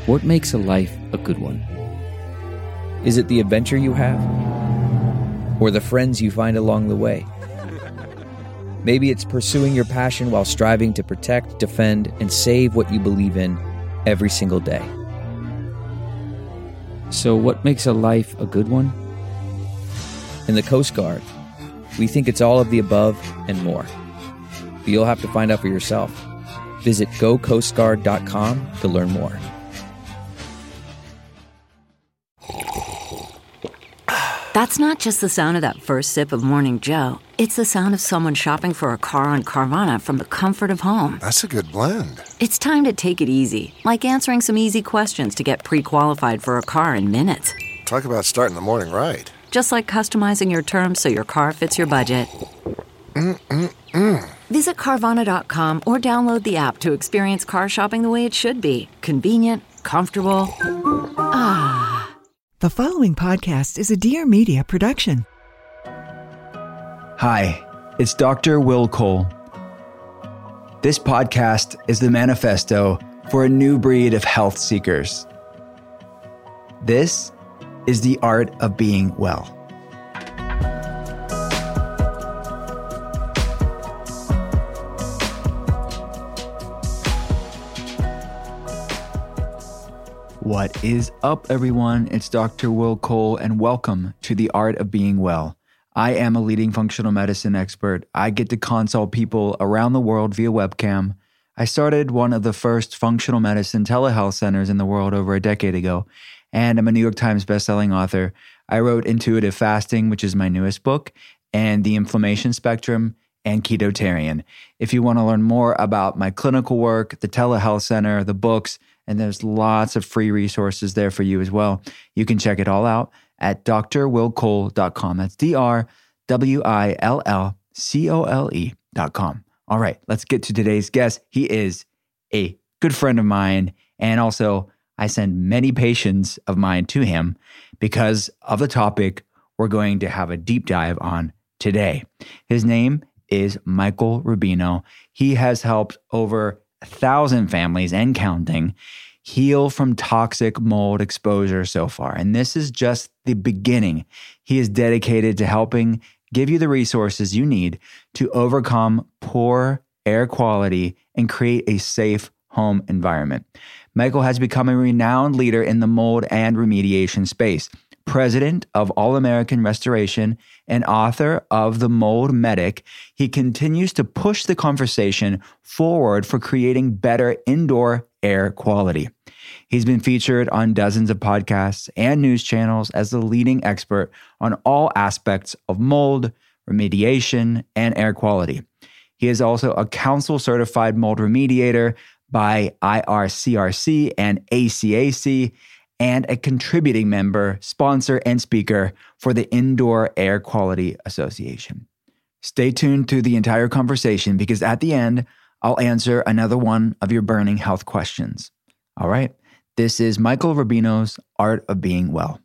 What makes a life a good one? Is it the adventure you have? Or the friends you find along the way? Maybe it's pursuing your passion while striving to protect, defend, and save what you believe in every single day. So what makes a life a good one? In the Coast Guard, we think it's all of the above and more. But you'll have to find out for yourself. Visit gocoastguard.com to learn more. That's not just the sound of that first sip of Morning Joe. It's the sound of someone shopping for a car on Carvana from the comfort of home. That's a good blend. It's time to take it easy, like answering some easy questions to get pre-qualified for a car in minutes. Talk about starting the morning right. Just like customizing your terms so your car fits your budget. Visit Carvana.com or download the app to experience car shopping the way it should be. Convenient, comfortable. Ah. The following podcast is a Dear Media production. Hi, it's Dr. Will Cole. This podcast is the manifesto for a new breed of health seekers. This is the art of being well. What is up, everyone? It's Dr. Will Cole, and welcome to the Art of Being Well. I am a leading functional medicine expert. I get to consult people around the world via webcam. I started one of the first functional medicine telehealth centers in the world over a decade ago, and I'm a New York Times bestselling author. I wrote Intuitive Fasting, which is my newest book, and The Inflammation Spectrum, and Ketotarian. If you want to learn more about my clinical work, the telehealth center, the books, and there's lots of free resources there for you as well. You can check it all out at drwillcole.com. That's drwillcole.com. All right, let's get to today's guest. He is a good friend of mine, and also I send many patients of mine to him because of the topic we're going to have a deep dive on today. His name is Michael Rubino. He has helped over 1,000 families and counting heal from toxic mold exposure so far. And this is just the beginning. He is dedicated to helping give you the resources you need to overcome poor air quality and create a safe home environment. Michael has become a renowned leader in the mold and remediation space, president of All American Restoration and author of The Mold Medic. He continues to push the conversation forward for creating better indoor air quality. He's been featured on dozens of podcasts and news channels as the leading expert on all aspects of mold, remediation, and air quality. He is also a council-certified mold remediator by IRCRC and ACAC, and a contributing member, sponsor, and speaker for the Indoor Air Quality Association. Stay tuned to the entire conversation because at the end, I'll answer another one of your burning health questions. All right, this is Michael Rubino's Art of Being Well.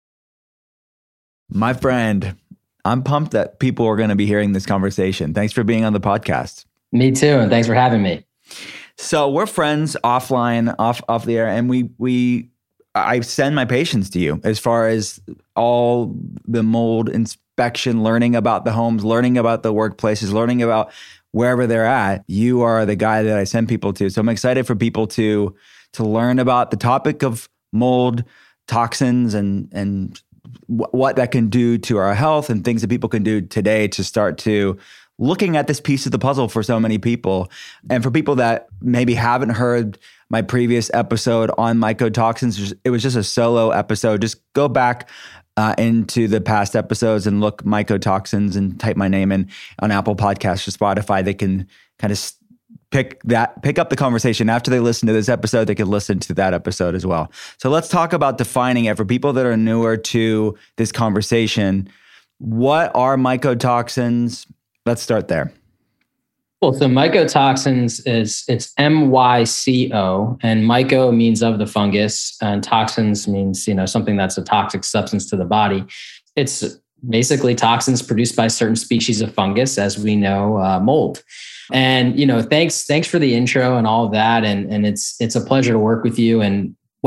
My friend, I'm pumped that people are going to be hearing this conversation. Thanks for being on the podcast. Me too, and thanks for having me. So we're friends offline, off the air, and I send my patients to you as far as all the mold inspection, learning about the homes, learning about the workplaces, learning about wherever they're at. You are the guy that I send people to. So I'm excited for people to learn about the topic of mold, toxins, and what that can do to our health and things that people can do today to start to looking at this piece of the puzzle for so many people. And for people that maybe haven't heard my previous episode on mycotoxins, it was just a solo episode. Just go back into the past episodes and look mycotoxins and type my name in on Apple Podcasts or Spotify. They can kind of pick up the conversation. After they listen to this episode, they can listen to that episode as well. So let's talk about defining it for people that are newer to this conversation. What are mycotoxins? Let's start there. Well, so mycotoxins it's MYCO, and myco means of the fungus, and toxins means, something that's a toxic substance to the body. It's basically toxins produced by certain species of fungus, as we know, mold. And, thanks for the intro and all of that. And it's a pleasure to work with you. And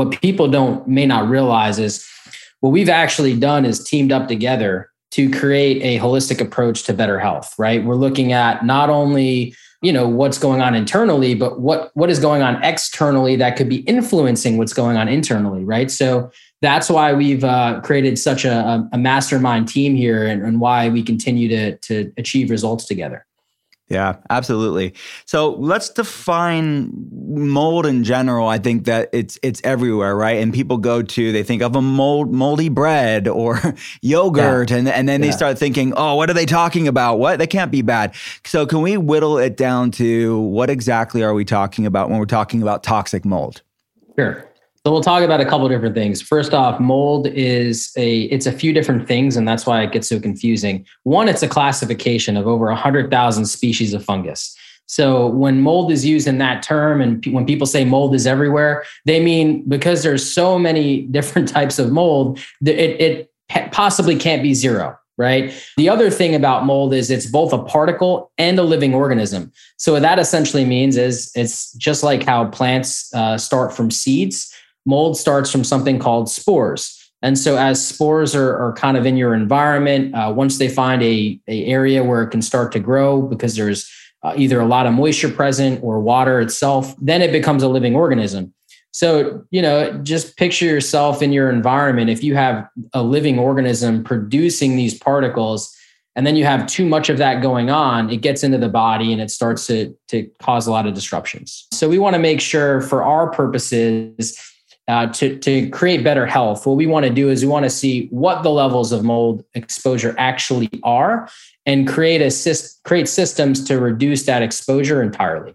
what people may not realize is what we've actually done is teamed up together to create a holistic approach to better health, right? We're looking at not only, what's going on internally, but what is going on externally that could be influencing what's going on internally, right? So that's why we've created such a mastermind team here and why we continue to achieve results together. Yeah, absolutely. So let's define mold in general. I think that it's everywhere, right? And people they think of a moldy bread or yogurt, and then they start thinking, oh, what are they talking about? What? They can't be bad. So can we whittle it down to what exactly are we talking about when we're talking about toxic mold? Sure. So we'll talk about a couple of different things. First off, mold it's a few different things, and that's why it gets so confusing. One, it's a classification of over 100,000 species of fungus. So when mold is used in that term, and when people say mold is everywhere, they mean because there's so many different types of mold, it possibly can't be zero. Right. The other thing about mold is it's both a particle and a living organism. So what that essentially means is it's just like how plants start from seeds. Mold starts from something called spores. And so as spores are kind of in your environment, once they find a area where it can start to grow because there's either a lot of moisture present or water itself, then it becomes a living organism. So, just picture yourself in your environment. If you have a living organism producing these particles, and then you have too much of that going on, it gets into the body and it starts to cause a lot of disruptions. So we want to make sure for our purposes, to create better health, what we want to do is we want to see what the levels of mold exposure actually are and create systems to reduce that exposure entirely.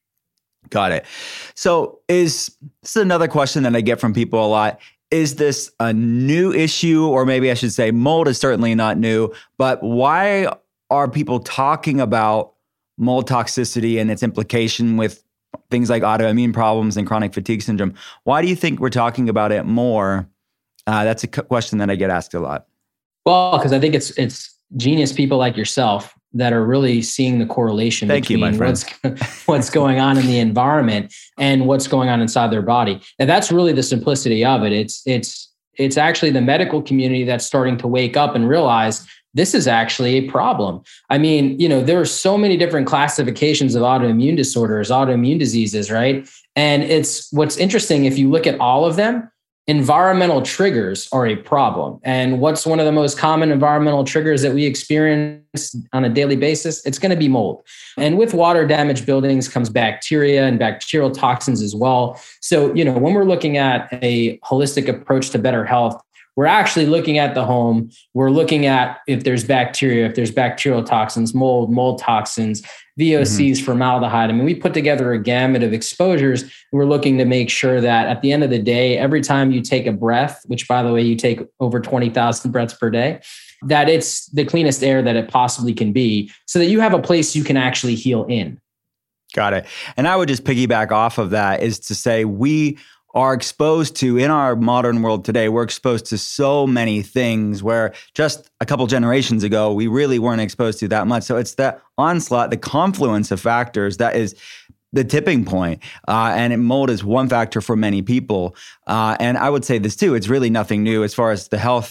Got it. So this is another question that I get from people a lot. Is this a new issue? Or maybe I should say mold is certainly not new, but why are people talking about mold toxicity and its implication with things like autoimmune problems and chronic fatigue syndrome? Why do you think we're talking about it more? That's a question that I get asked a lot. Well, because I think it's genius people like yourself that are really seeing the correlation between what's going on in the environment and what's going on inside their body. And that's really the simplicity of it. It's actually the medical community that's starting to wake up and realize this is actually a problem. I mean, there are so many different classifications of autoimmune disorders, autoimmune diseases, right? And what's interesting, if you look at all of them, environmental triggers are a problem. And what's one of the most common environmental triggers that we experience on a daily basis? It's going to be mold. And with water damaged buildings comes bacteria and bacterial toxins as well. So, when we're looking at a holistic approach to better health, we're actually looking at the home. We're looking at if there's bacteria, if there's bacterial toxins, mold toxins, VOCs, formaldehyde. I mean, we put together a gamut of exposures. We're looking to make sure that at the end of the day, every time you take a breath, which by the way, you take over 20,000 breaths per day, that it's the cleanest air that it possibly can be so that you have a place you can actually heal in. Got it. And I would just piggyback off of that is to say we are exposed to, in our modern world today, we're exposed to so many things where just a couple generations ago, we really weren't exposed to that much. So it's that onslaught, the confluence of factors that is the tipping point. And mold is one factor for many people. And I would say this too, it's really nothing new as far as the health.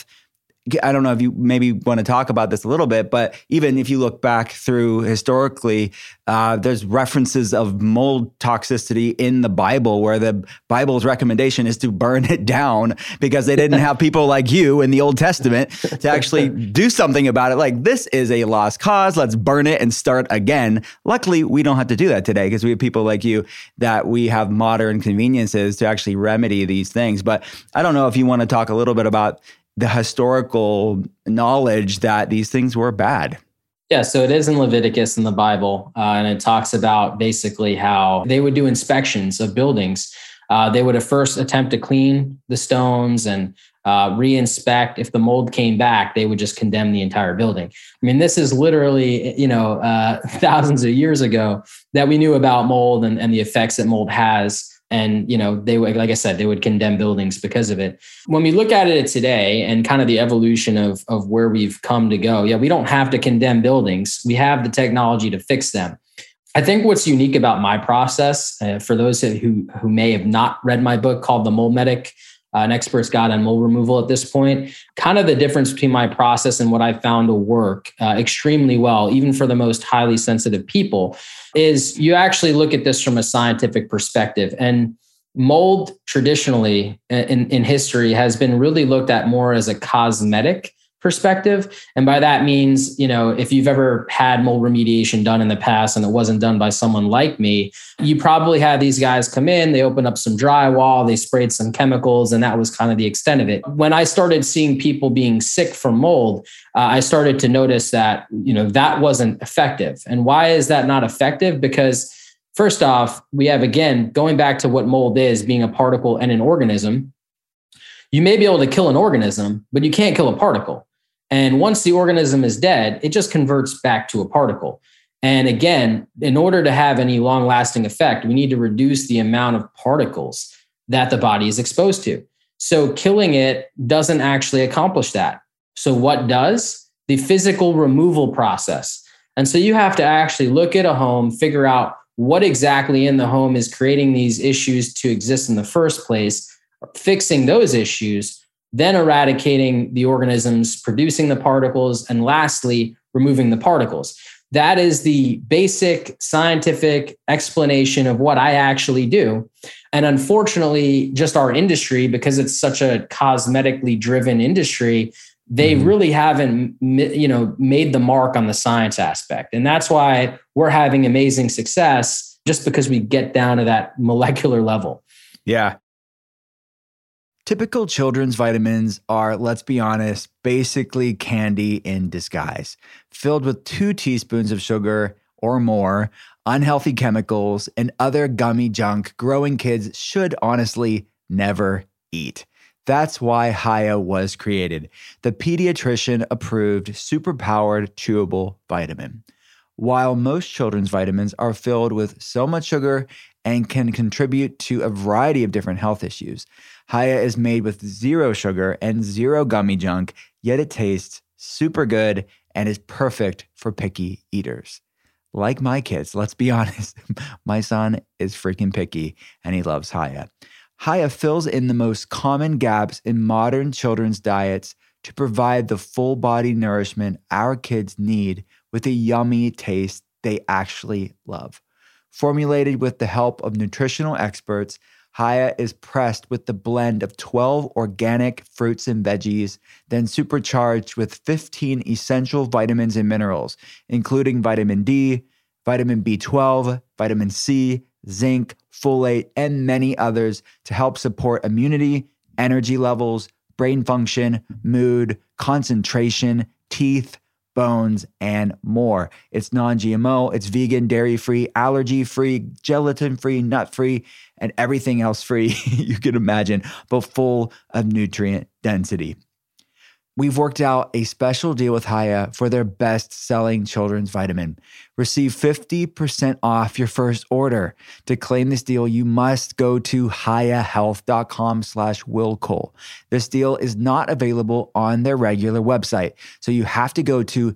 I don't know if you maybe want to talk about this a little bit, but even if you look back through historically, there's references of mold toxicity in the Bible where the Bible's recommendation is to burn it down because they didn't have people like you in the Old Testament to actually do something about it. Like, this is a lost cause. Let's burn it and start again. Luckily, we don't have to do that today because we have people like you that we have modern conveniences to actually remedy these things. But I don't know if you want to talk a little bit about the historical knowledge that these things were bad. Yeah, so it is in Leviticus in the Bible, and it talks about basically how they would do inspections of buildings. They would at first attempt to clean the stones and re-inspect. If the mold came back, they would just condemn the entire building. I mean, this is literally, thousands of years ago that we knew about mold and the effects that mold has. And, they would, like I said, they would condemn buildings because of it. When we look at it today and kind of the evolution of where we've come to go, we don't have to condemn buildings. We have the technology to fix them. I think what's unique about my process, for those who may have not read my book called The Mold Medic, An Expert's Guide on Mold Removal at this point, kind of the difference between my process and what I found to work extremely well, even for the most highly sensitive people, is you actually look at this from a scientific perspective. And mold traditionally in history has been really looked at more as a cosmetic perspective. And by that means, if you've ever had mold remediation done in the past and it wasn't done by someone like me, you probably had these guys come in, they opened up some drywall, they sprayed some chemicals, and that was kind of the extent of it. When I started seeing people being sick from mold, I started to notice that, that wasn't effective. And why is that not effective? Because first off, we have, again, going back to what mold is, being a particle and an organism. You may be able to kill an organism, but you can't kill a particle. And once the organism is dead, it just converts back to a particle. And again, in order to have any long-lasting effect, we need to reduce the amount of particles that the body is exposed to. So killing it doesn't actually accomplish that. So what does? The physical removal process. And so you have to actually look at a home, figure out what exactly in the home is creating these issues to exist in the first place, fixing those issues, then eradicating the organisms, producing the particles, and lastly, removing the particles. That is the basic scientific explanation of what I actually do. And unfortunately, just our industry, because it's such a cosmetically driven industry, they really haven't, made the mark on the science aspect. And that's why we're having amazing success, just because we get down to that molecular level. Yeah. Typical children's vitamins are, let's be honest, basically candy in disguise, filled with 2 teaspoons of sugar or more, unhealthy chemicals, and other gummy junk growing kids should honestly never eat. That's why Hiya was created, the pediatrician-approved superpowered chewable vitamin. While most children's vitamins are filled with so much sugar and can contribute to a variety of different health issues, Hiya is made with 0 sugar and 0 gummy junk, yet it tastes super good and is perfect for picky eaters. Like my kids, let's be honest, my son is freaking picky and he loves Hiya. Hiya fills in the most common gaps in modern children's diets to provide the full body nourishment our kids need with a yummy taste they actually love. Formulated with the help of nutritional experts, Hiya is pressed with the blend of 12 organic fruits and veggies, then supercharged with 15 essential vitamins and minerals, including vitamin D, vitamin B12, vitamin C, zinc, folate, and many others to help support immunity, energy levels, brain function, mood, concentration, teeth, bones, and more. It's non-GMO, it's vegan, dairy-free, allergy-free, gelatin-free, nut-free, and everything else free you can imagine, but full of nutrient density. We've worked out a special deal with Hiya for their best-selling children's vitamin. Receive 50% off your first order. To claim this deal, you must go to hiyahealth.com/willcole. This deal is not available on their regular website, so you have to go to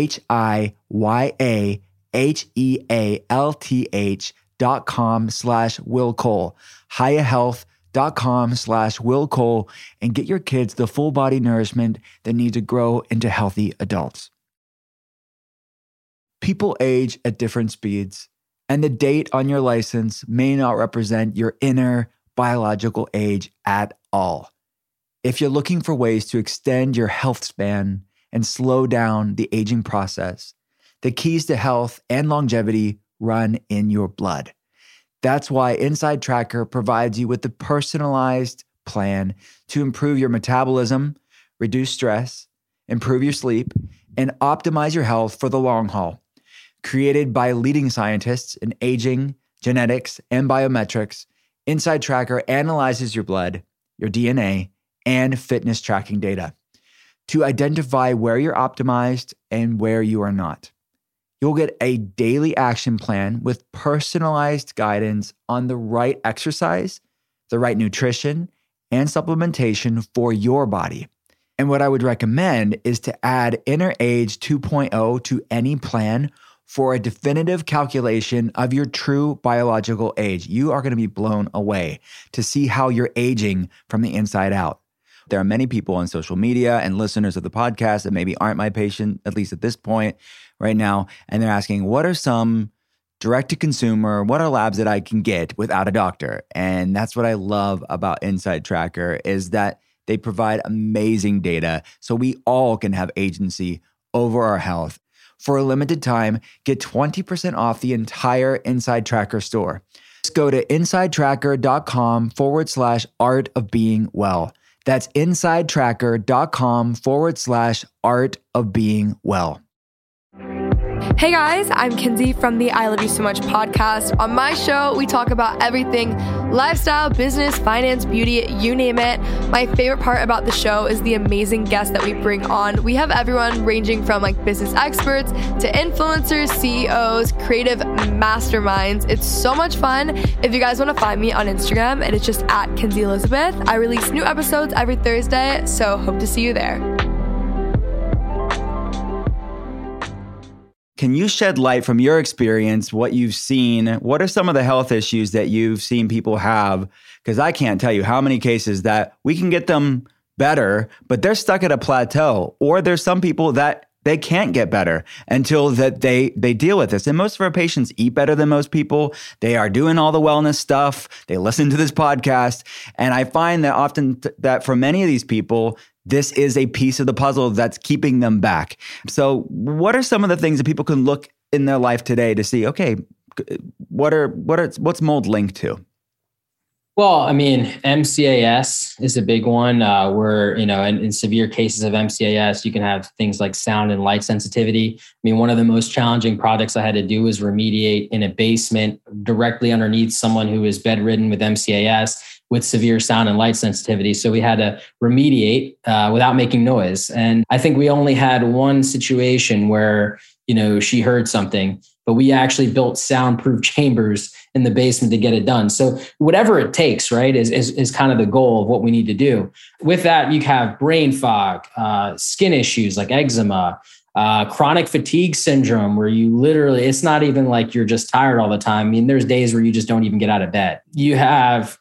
hiyahealth.com/willcole. hiyahealth.com/willcole and get your kids the full body nourishment they need to grow into healthy adults. People age at different speeds, and the date on your license may not represent your inner biological age at all. If you're looking for ways to extend your health span and slow down the aging process, the keys to health and longevity run in your blood. That's why Inside Tracker provides you with the personalized plan to improve your metabolism, reduce stress, improve your sleep, and optimize your health for the long haul. Created by leading scientists in aging, genetics, and biometrics, Inside Tracker analyzes your blood, your DNA, and fitness tracking data to identify where you're optimized and where you are not. You'll get a daily action plan with personalized guidance on the right exercise, the right nutrition, and supplementation for your body. And what I would recommend is to add Inner Age 2.0 to any plan for a definitive calculation of your true biological age. You are going to be blown away to see how you're aging from the inside out. There are many people on social media and listeners of the podcast that maybe aren't my patient, at least at this point right now, and they're asking, what are some direct-to-consumer, what are labs that I can get without a doctor? And that's what I love about Inside Tracker is that they provide amazing data so we all can have agency over our health. For a limited time, get 20% off the entire Inside Tracker store. Just go to insidetracker.com/art of being well. That's insidetracker.com/art of being well. Hey guys, I'm Kinsey from the I Love You So Much podcast. On my show, we talk about everything lifestyle, business, finance, beauty, you name it. My favorite part about the show is the amazing guests that we bring on. We have everyone ranging from like business experts to influencers, CEOs, creative masterminds. It's so much fun. If you guys want to find me on Instagram, it is just at Kinsey Elizabeth. I release new episodes every Thursday, so hope to see you there. Can you shed light from your experience, what you've seen? What are some of the health issues that you've seen people have? Because I can't tell you how many cases that we can get them better, but they're stuck at a plateau. Or there's some people that they can't get better until that they deal with this. And most of our patients eat better than most people. They are doing all the wellness stuff. They listen to this podcast. And I find that often that for many of these people, this is a piece of the puzzle that's keeping them back. So what are some of the things that people can look in their life today to see, okay, what's mold linked to? Well, I mean, MCAS is a big one where, in severe cases of MCAS, you can have things like sound and light sensitivity. I mean, one of the most challenging projects I had to do was remediate in a basement directly underneath someone who is bedridden with MCAS with severe sound and light sensitivity. So we had to remediate without making noise. And I think we only had one situation where, she heard something, but we actually built soundproof chambers in the basement to get it done. So whatever it takes, right, is kind of the goal of what we need to do. With that, you have brain fog, skin issues like eczema, chronic fatigue syndrome, where you literally, it's not even like you're just tired all the time. I mean, there's days where you just don't even get out of bed. You have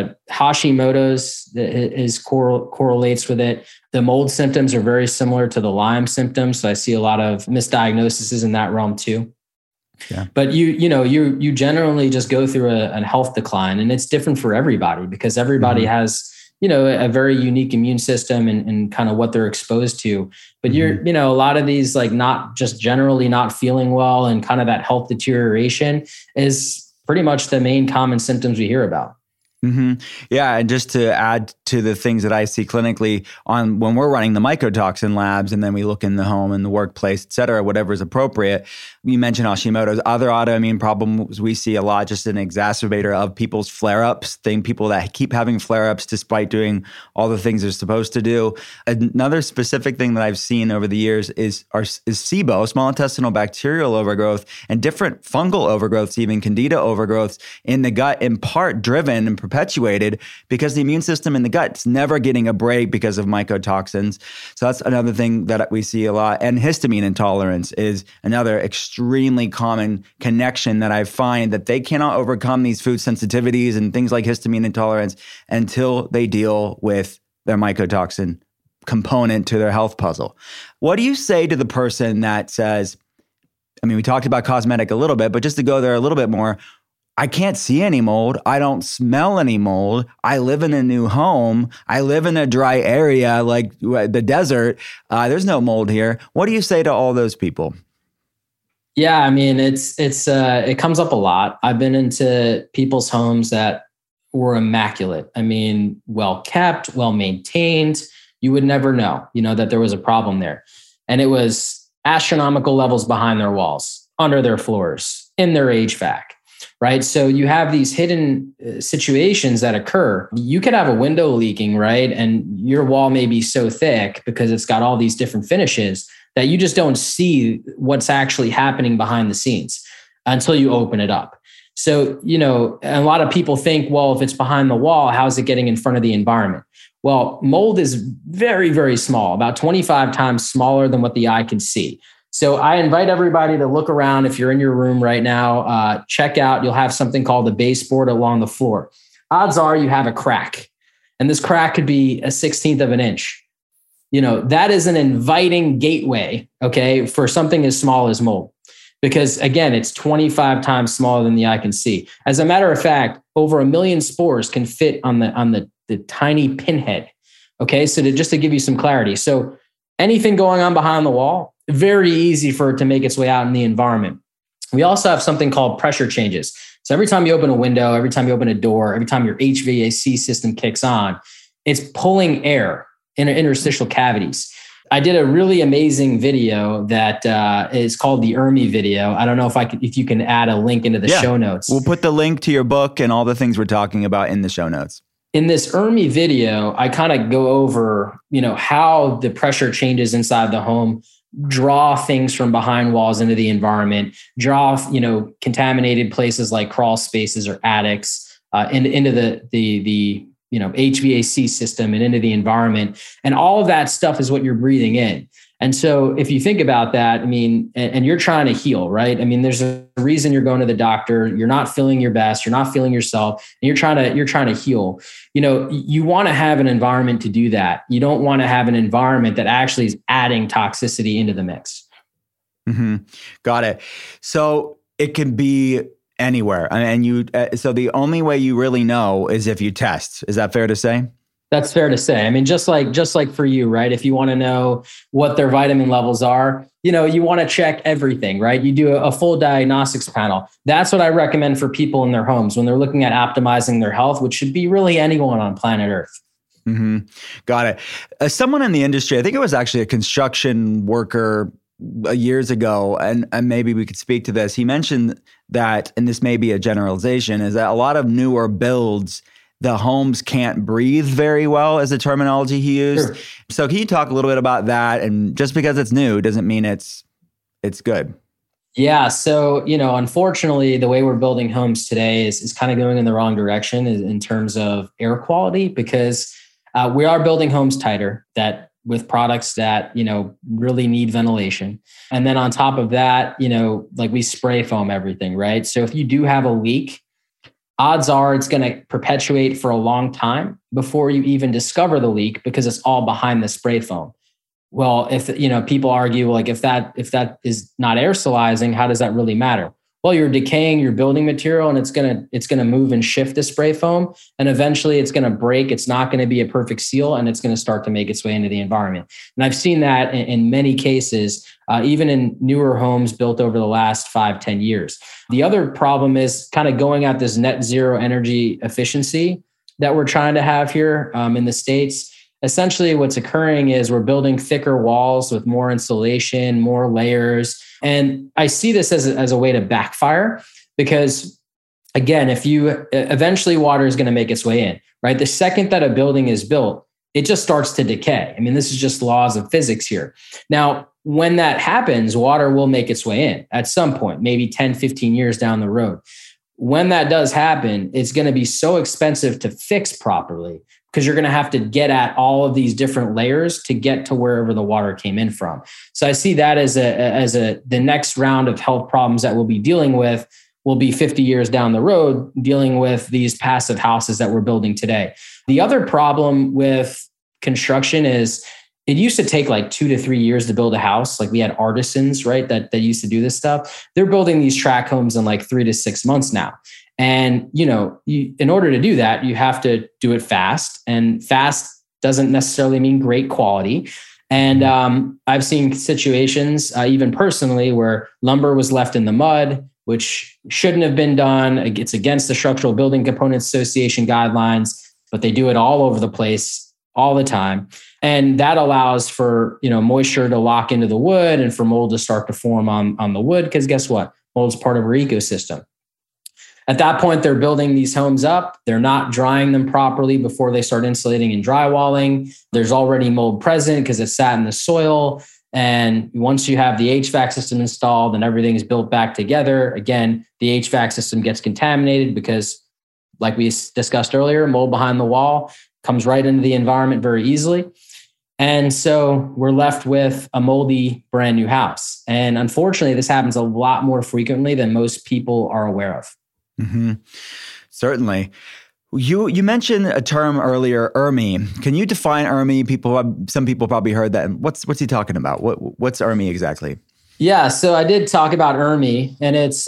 Hashimoto's that correlates with it. The mold symptoms are very similar to the Lyme symptoms. So I see a lot of misdiagnoses in that realm too. Yeah. But you generally just go through a health decline, and it's different for everybody because everybody has, a very unique immune system and kind of what they're exposed to. But a lot of these, like not just generally not feeling well and kind of that health deterioration is pretty much the main common symptoms we hear about. Mm-hmm. Yeah. And just to add to the things that I see clinically on when we're running the mycotoxin labs, and then we look in the home and the workplace, et cetera, whatever is appropriate. You mentioned Hashimoto's. Other autoimmune problems we see a lot, just an exacerbator of people's flare-ups, people that keep having flare-ups despite doing all the things they're supposed to do. Another specific thing that I've seen over the years is SIBO, small intestinal bacterial overgrowth, and different fungal overgrowths, even candida overgrowths in the gut, in part driven and perpetuated because the immune system in the gut's never getting a break because of mycotoxins. So that's another thing that we see a lot. And histamine intolerance is another extremely common connection that I find that they cannot overcome these food sensitivities and things like histamine intolerance until they deal with their mycotoxin component to their health puzzle. What do you say to the person that says, I mean, we talked about cosmetic a little bit, but just to go there a little bit more, I can't see any mold. I don't smell any mold. I live in a new home. I live in a dry area like the desert. There's no mold here. What do you say to all those people? Yeah, I mean, it comes up a lot. I've been into people's homes that were immaculate. I mean, well kept, well maintained. You would never know, that there was a problem there. And it was astronomical levels behind their walls, under their floors, in their HVAC. Right. So you have these hidden situations that occur. You could have a window leaking, right? And your wall may be so thick because it's got all these different finishes that you just don't see what's actually happening behind the scenes until you open it up. So, a lot of people think, well, if it's behind the wall, how's it getting in front of the environment? Well, mold is very, very small, about 25 times smaller than what the eye can see. So I invite everybody to look around. If you're in your room right now, check out, you'll have something called a baseboard along the floor. Odds are you have a crack, and this crack could be a 1/16 of an inch. That is an inviting gateway, okay, for something as small as mold. Because again, it's 25 times smaller than the eye can see. As a matter of fact, over 1 million spores can fit on the tiny pinhead. Okay, so just to give you some clarity. So anything going on behind the wall, very easy for it to make its way out in the environment. We also have something called pressure changes. So every time you open a window, every time you open a door, every time your HVAC system kicks on, it's pulling air in interstitial cavities. I did a really amazing video that is called the ERMI video. I don't know if you can add a link into the show notes. We'll put the link to your book and all the things we're talking about in the show notes. In this ERMI video, I kind of go over, how the pressure changes inside the home draw things from behind walls into the environment, draw, contaminated places like crawl spaces or attics into the HVAC system and into the environment. And all of that stuff is what you're breathing in. And so if you think about that, and you're trying to heal, right? There's a reason you're going to the doctor. You're not feeling your best. You're not feeling yourself. And you're trying to heal. You want to have an environment to do that. You don't want to have an environment that actually is adding toxicity into the mix. Mm-hmm. Got it. So it can be anywhere. So the only way you really know is if you test. Is that fair to say? That's fair to say. Just like for you, right? If you want to know what their vitamin levels are, you want to check everything, right? You do a full diagnostics panel. That's what I recommend for people in their homes when they're looking at optimizing their health, which should be really anyone on planet Earth. Mm-hmm. Got it. As someone in the industry, I think it was actually a construction worker years ago, and maybe we could speak to this. He mentioned that, and this may be a generalization, is that a lot of newer builds, the homes can't breathe very well, is the terminology he used. Sure. So can you talk a little bit about that? And just because it's new doesn't mean it's good. Yeah. So, unfortunately, the way we're building homes today is kind of going in the wrong direction in terms of air quality, because we are building homes tighter with products that, really need ventilation. And then on top of that, we spray foam everything, right? So if you do have a leak, odds are it's going to perpetuate for a long time before you even discover the leak, because it's all behind the spray foam. Well, if people argue, if that is not aerosolizing, how does that really matter? Well, you're decaying your building material, and it's gonna move and shift the spray foam, and eventually it's gonna break. It's not gonna be a perfect seal, and it's gonna start to make its way into the environment. And I've seen that in many cases, even in newer homes built over the last 5-10 years. The other problem is kind of going at this net zero energy efficiency that we're trying to have here in the States. Essentially, what's occurring is we're building thicker walls with more insulation, more layers. And I see this as a way to backfire, because again, eventually water is going to make its way in, right? The second that a building is built, it just starts to decay. This is just laws of physics here. Now, when that happens, water will make its way in at some point, maybe 10, 15 years down the road. When that does happen, it's going to be so expensive to fix properly, because you're going to have to get at all of these different layers to get to wherever the water came in from. So I see that as the next round of health problems that we'll be dealing with will be 50 years down the road, dealing with these passive houses that we're building today. The other problem with construction is it used to take 2 to 3 years to build a house. We had artisans, right, that used to do this stuff. They're building these tract homes in 3 to 6 months now. And, in order to do that, you have to do it fast, and fast doesn't necessarily mean great quality. And I've seen situations, even personally, where lumber was left in the mud, which shouldn't have been done. It's against the Structural Building Components Association guidelines, but they do it all over the place all the time. And that allows for, moisture to lock into the wood and for mold to start to form on the wood. Because guess what? Mold is part of our ecosystem. At that point, they're building these homes up. They're not drying them properly before they start insulating and drywalling. There's already mold present because it sat in the soil. And once you have the HVAC system installed and everything is built back together, again, the HVAC system gets contaminated because, like we discussed earlier, mold behind the wall comes right into the environment very easily. And so we're left with a moldy, brand new house. And unfortunately, this happens a lot more frequently than most people are aware of. Mm-hmm. Certainly. You mentioned a term earlier, ERMI. Can you define ERMI? Some people probably heard that. What's he talking about? What's ERMI exactly? Yeah, so I did talk about ERMI, and it's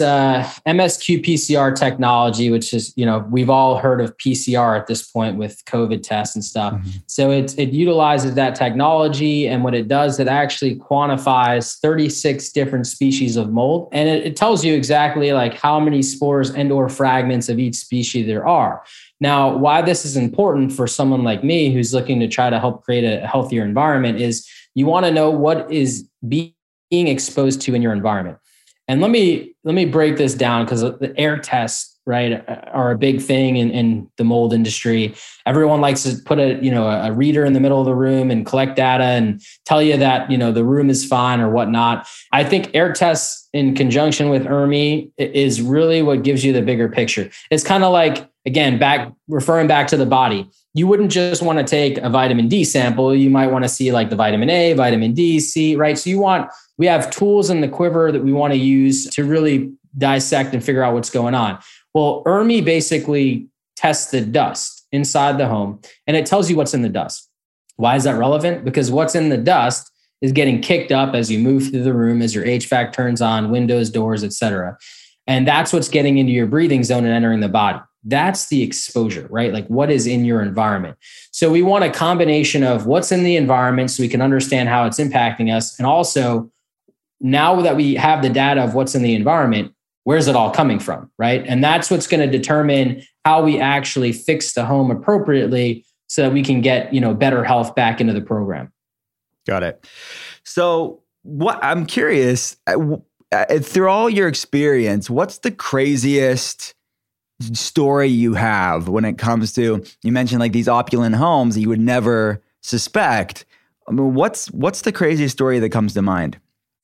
MSQ PCR technology, which is, we've all heard of PCR at this point with COVID tests and stuff. Mm-hmm. So it utilizes that technology, and what it does, it actually quantifies 36 different species of mold, and it tells you exactly like how many spores and or fragments of each species there are. Now, why this is important for someone like me who's looking to try to help create a healthier environment is you want to know what is being exposed to in your environment. And let me break this down, because the air tests, right, are a big thing in the mold industry. Everyone likes to put a reader in the middle of the room and collect data and tell you that, the room is fine or whatnot. I think air tests in conjunction with ERMI is really what gives you the bigger picture. It's kind of like, again, referring back to the body. You wouldn't just want to take a vitamin D sample. You might want to see like the vitamin A, vitamin D, C, right? So we have tools in the quiver that we want to use to really dissect and figure out what's going on. Well, ERMI basically tests the dust inside the home, and it tells you what's in the dust. Why is that relevant? Because what's in the dust is getting kicked up as you move through the room, as your HVAC turns on, windows, doors, etc. And that's what's getting into your breathing zone and entering the body. That's the exposure, right? Like what is in your environment. So we want a combination of what's in the environment so we can understand how it's impacting us. And also, now that we have the data of what's in the environment, where's it all coming from, right? And that's what's going to determine how we actually fix the home appropriately so that we can get, better health back into the program. Got it. So I'm curious, through all your experience, what's the craziest story you have when it comes to, you mentioned like these opulent homes that you would never suspect. I mean, what's the craziest story that comes to mind?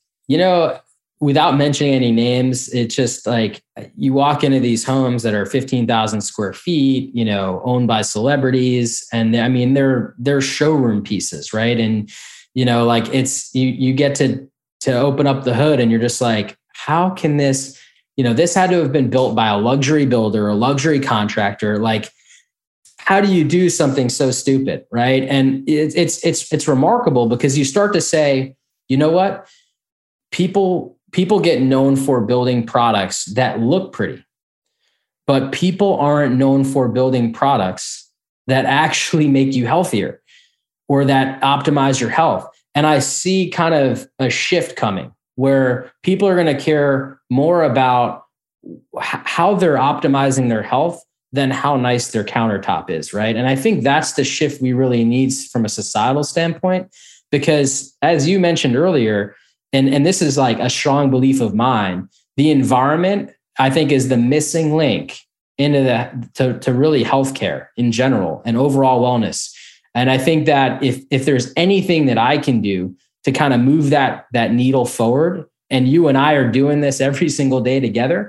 Without mentioning any names, it's just like you walk into these homes that are 15,000 square feet, owned by celebrities. And I mean, they're showroom pieces, right? And, like it's, you get to open up the hood and you're just like, how can this, this had to have been built by a luxury builder, a luxury contractor. Like, how do you do something so stupid, right? And it's remarkable because you start to say, you know what? People get known for building products that look pretty, but people aren't known for building products that actually make you healthier or that optimize your health. And I see kind of a shift coming where people are going to care more about how they're optimizing their health than how nice their countertop is, right? And I think that's the shift we really need from a societal standpoint, because as you mentioned earlier, and this is like a strong belief of mine, the environment, I think, is the missing link into to really healthcare in general and overall wellness. And I think that if there's anything that I can do to kind of move that needle forward, and you and I are doing this every single day together,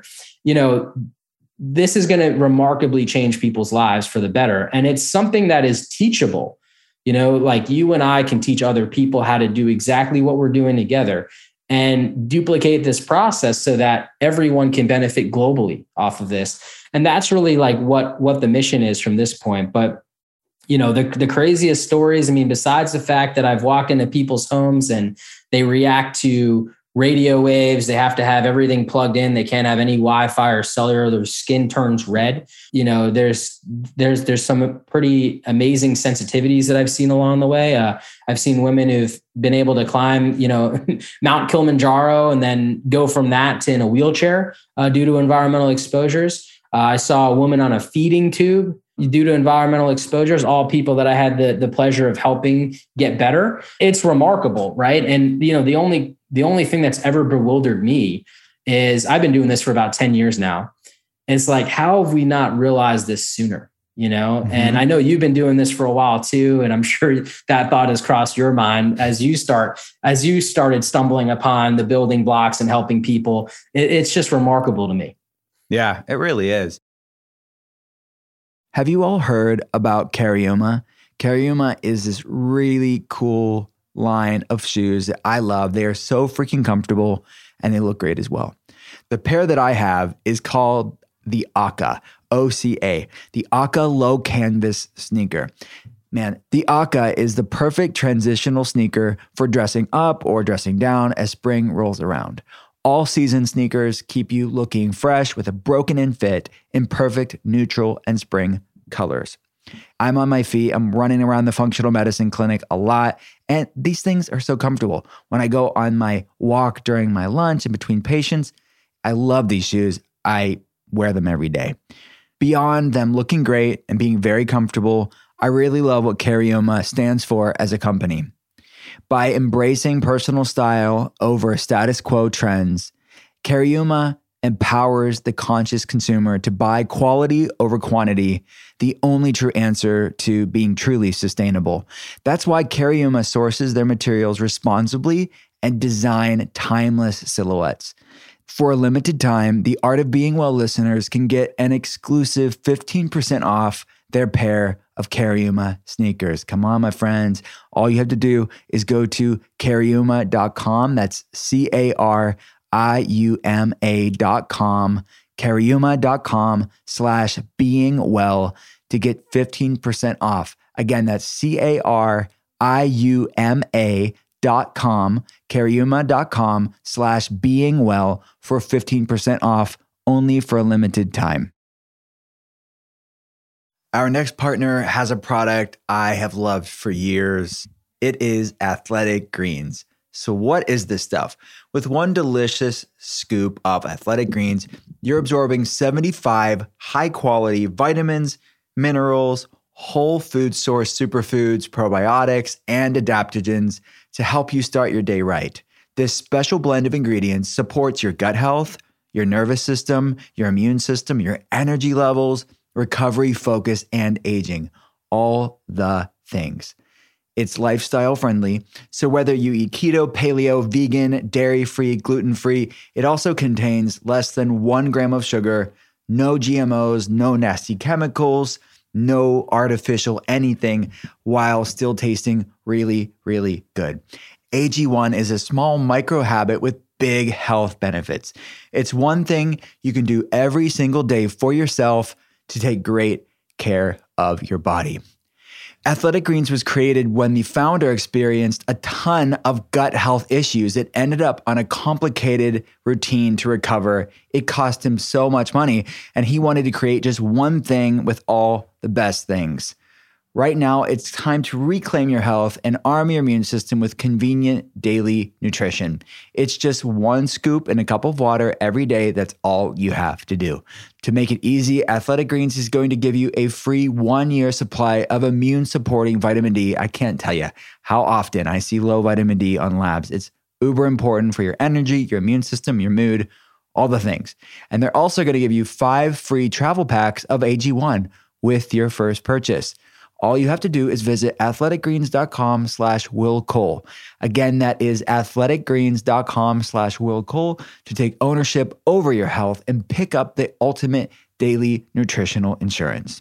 this is going to remarkably change people's lives for the better. And it's something that is teachable. Like you and I can teach other people how to do exactly what we're doing together and duplicate this process so that everyone can benefit globally off of this. And that's really like what the mission is from this point. But, the craziest stories, I mean, besides the fact that I've walked into people's homes and they react to radio waves, they have to have everything plugged in. They can't have any Wi-Fi or cellular. Their skin turns red. There's some pretty amazing sensitivities that I've seen along the way. I've seen women who've been able to climb, Mount Kilimanjaro and then go from that to in a wheelchair due to environmental exposures. I saw a woman on a feeding tube due to environmental exposures, all people that I had the pleasure of helping get better. It's remarkable, right? And, the only thing that's ever bewildered me is I've been doing this for about 10 years now. It's like, how have we not realized this sooner? Mm-hmm. And I know you've been doing this for a while too. And I'm sure that thought has crossed your mind as you started stumbling upon the building blocks and helping people. It's just remarkable to me. Yeah, it really is. Have you all heard about Cariuma? Cariuma is this really cool line of shoes that I love. They are so freaking comfortable and they look great as well. The pair that I have is called the Aka, OCA, the Aka Low Canvas sneaker. Man, the Aka is the perfect transitional sneaker for dressing up or dressing down as spring rolls around. All season sneakers keep you looking fresh with a broken-in fit in perfect neutral and spring colors. I'm on my feet. I'm running around the functional medicine clinic a lot, and these things are so comfortable. When I go on my walk during my lunch and between patients, I love these shoes. I wear them every day. Beyond them looking great and being very comfortable, I really love what Cariuma stands for as a company. By embracing personal style over status quo trends, Cariuma empowers the conscious consumer to buy quality over quantity, the only true answer to being truly sustainable. That's why Cariuma sources their materials responsibly and design timeless silhouettes. For a limited time, the Art of Being Well listeners can get an exclusive 15% off their pair of Cariuma sneakers. Come on, my friends. All you have to do is go to cariuma.com. That's CARIUMA.com, cariuma.com/beingwell to get 15% off. Again, that's CARIUMA.com, cariuma.com/beingwell for 15% off only for a limited time. Our next partner has a product I have loved for years. It is Athletic Greens. So what is this stuff? With one delicious scoop of Athletic Greens, you're absorbing 75 high-quality vitamins, minerals, whole food source superfoods, probiotics, and adaptogens to help you start your day right. This special blend of ingredients supports your gut health, your nervous system, your immune system, your energy levels, recovery, focus, and aging. All the things. It's lifestyle friendly, so whether you eat keto, paleo, vegan, dairy-free, gluten-free, it also contains less than 1 gram of sugar, no GMOs, no nasty chemicals, no artificial anything, while still tasting really, really good. AG1 is a small micro habit with big health benefits. It's one thing you can do every single day for yourself to take great care of your body. Athletic Greens was created when the founder experienced a ton of gut health issues. It ended up on a complicated routine to recover. It cost him so much money, and he wanted to create just one thing with all the best things. Right now, it's time to reclaim your health and arm your immune system with convenient daily nutrition. It's just 1 scoop in a cup of water every day. That's all you have to do. To make it easy, Athletic Greens is going to give you a free 1-year supply of immune-supporting vitamin D. I can't tell you how often I see low vitamin D on labs. It's uber important for your energy, your immune system, your mood, all the things. And they're also going to give you 5 free travel packs of AG1 with your first purchase. All you have to do is visit athleticgreens.com/willcole. Again, that is athleticgreens.com/willcole to take ownership over your health and pick up the ultimate daily nutritional insurance.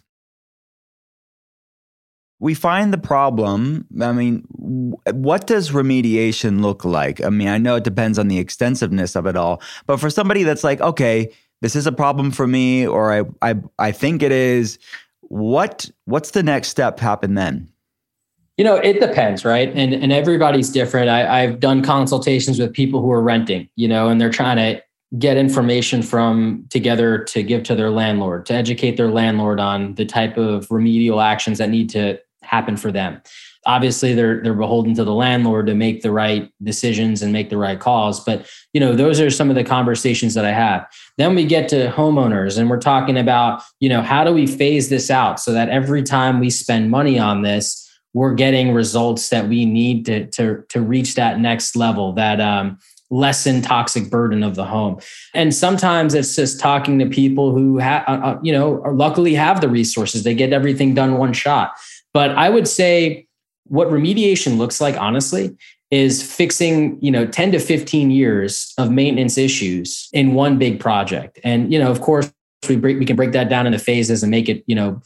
We find the problem. What does remediation look like? I know it depends on the extensiveness of it all, but for somebody that's like, okay, this is a problem for me, or I think it is, what's the next step happen then? It depends, right? And everybody's different. I've done consultations with people who are renting, and they're trying to get information together to give to their landlord, to educate their landlord on the type of remedial actions that need to happen for them. Obviously, they're beholden to the landlord to make the right decisions and make the right calls. But, those are some of the conversations that I have. Then we get to homeowners and we're talking about, how do we phase this out so that every time we spend money on this, we're getting results that we need to reach that next level, that lessen toxic burden of the home. And sometimes it's just talking to people who luckily have the resources. They get everything done one shot. But I would say, what remediation looks like, honestly, is fixing, 10 to 15 years of maintenance issues in one big project. And, of course, we can break that down into phases and make it,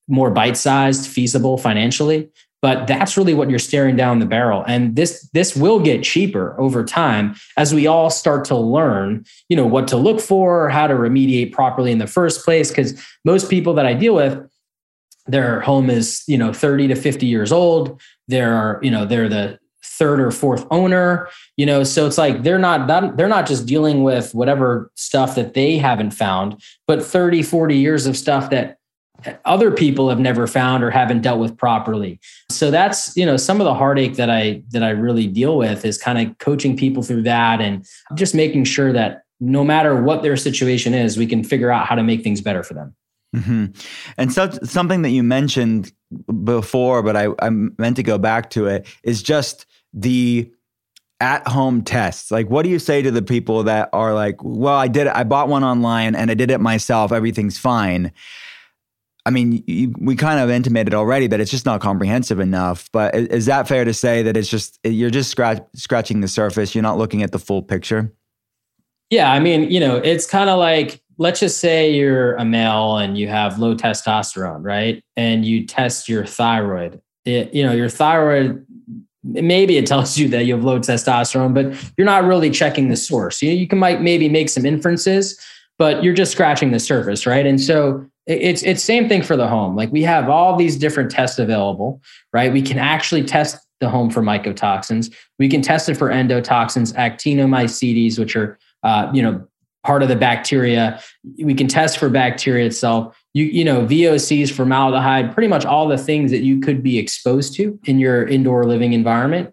more bite-sized, feasible financially. But that's really what you're staring down the barrel. And this will get cheaper over time as we all start to learn, what to look for, how to remediate properly in the first place. Because most people that I deal with, their home is, 30 to 50 years old. They're the third or fourth owner, so it's like they're not just dealing with whatever stuff that they haven't found, but 30, 40 years of stuff that other people have never found or haven't dealt with properly. So that's, some of the heartache that I really deal with is kind of coaching people through that and just making sure that no matter what their situation is, we can figure out how to make things better for them. Mm-hmm. And so something that you mentioned before, but I meant to go back to it, is just the at-home tests. Like, what do you say to the people that are like, well, I bought one online and I did it myself, everything's fine. I mean, we kind of intimated already that it's just not comprehensive enough, but is that fair to say that you're just scratching the surface, you're not looking at the full picture? Yeah, I mean, it's kind of like, let's just say you're a male and you have low testosterone, right? And you test your thyroid. Your thyroid, maybe it tells you that you have low testosterone, but you're not really checking the source. You might maybe make some inferences, but you're just scratching the surface, right? And so it's same thing for the home. Like, we have all these different tests available, right? We can actually test the home for mycotoxins. We can test it for endotoxins, actinomycetes, which are part of the bacteria. We can test for bacteria itself. VOCs, formaldehyde, pretty much all the things that you could be exposed to in your indoor living environment.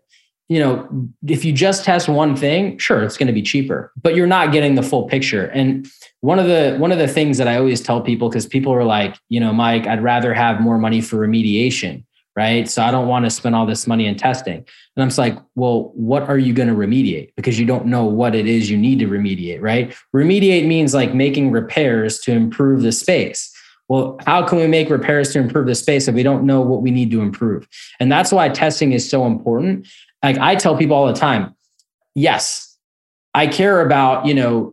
If you just test one thing, sure, it's going to be cheaper, but you're not getting the full picture. And one of the things that I always tell people, because people are like, Mike, I'd rather have more money for remediation, right? So I don't want to spend all this money in testing. And I'm just like, well, what are you going to remediate? Because you don't know what it is you need to remediate, right? Remediate means like making repairs to improve the space. Well, how can we make repairs to improve the space if we don't know what we need to improve? And that's why testing is so important. Like, I tell people all the time, yes, I care about,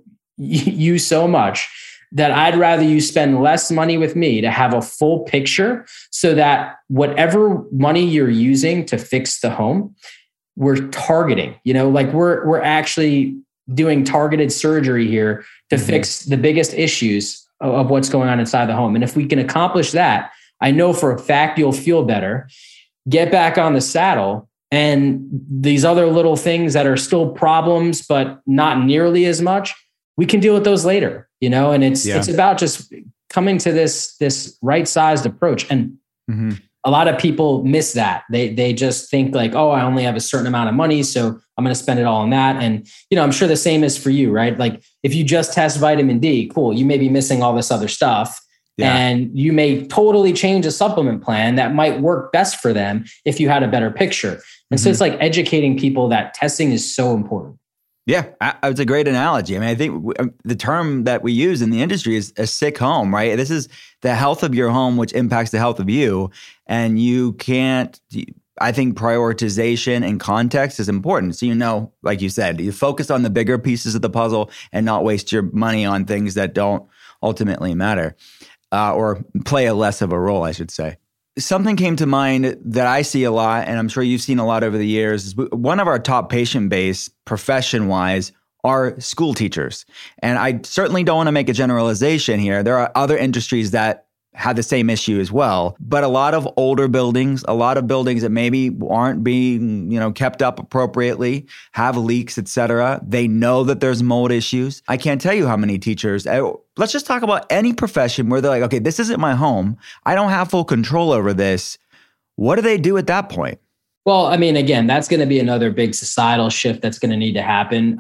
you so much that I'd rather you spend less money with me to have a full picture, so that whatever money you're using to fix the home, we're targeting, we're actually doing targeted surgery here to fix the biggest issues of what's going on inside the home. And if we can accomplish that, I know for a fact you'll feel better, get back on the saddle. And these other little things that are still problems, but not nearly as much, we can deal with those later, and it's about just coming to this right-sized approach. And a lot of people miss that. They just think like, oh, I only have a certain amount of money, so I'm going to spend it all on that. And, I'm sure the same is for you, right? Like, if you just test vitamin D, cool, you may be missing all this other stuff. Yeah. And you may totally change a supplement plan that might work best for them if you had a better picture. And so it's like educating people that testing is so important. Yeah, it's a great analogy. I mean, I think the term that we use in the industry is a sick home, right? This is the health of your home, which impacts the health of you. And you can't, I think prioritization and context is important. So, like you said, you focus on the bigger pieces of the puzzle and not waste your money on things that don't ultimately matter. Or play a less of a role, I should say. Something came to mind that I see a lot, and I'm sure you've seen a lot over the years, is one of our top patient base, profession-wise, are school teachers. And I certainly don't want to make a generalization here. There are other industries that have the same issue as well. But a lot of older buildings, a lot of buildings that maybe aren't being, kept up appropriately, have leaks, et cetera. They know that there's mold issues. I can't tell you how many teachers, let's just talk about any profession where they're like, okay, this isn't my home. I don't have full control over this. What do they do at that point? Well, I mean, again, that's going to be another big societal shift that's going to need to happen.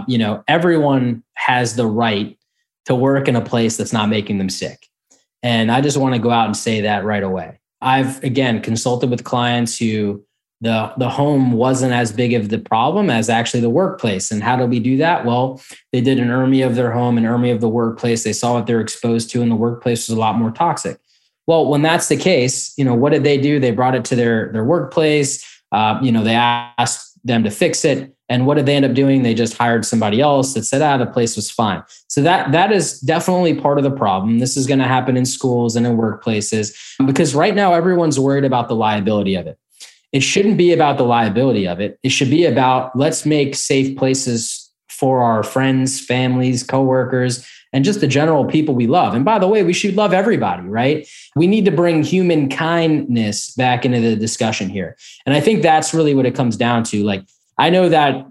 Everyone has the right to work in a place that's not making them sick. And I just want to go out and say that right away. I've, again, consulted with clients who the home wasn't as big of the problem as actually the workplace. And how do we do that? Well, they did an ERMI of their home, an ERMI of the workplace. They saw what they're exposed to, and the workplace was a lot more toxic. Well, when that's the case, what did they do? They brought it to their workplace. They asked them to fix it. And what did they end up doing? They just hired somebody else that said, the place was fine. So that is definitely part of the problem. This is going to happen in schools and in workplaces, because right now everyone's worried about the liability of it. It shouldn't be about the liability of it. It should be about, let's make safe places for our friends, families, coworkers, and just the general people we love. And by the way, we should love everybody, right? We need to bring human kindness back into the discussion here. And I think that's really what it comes down to. Like, I know that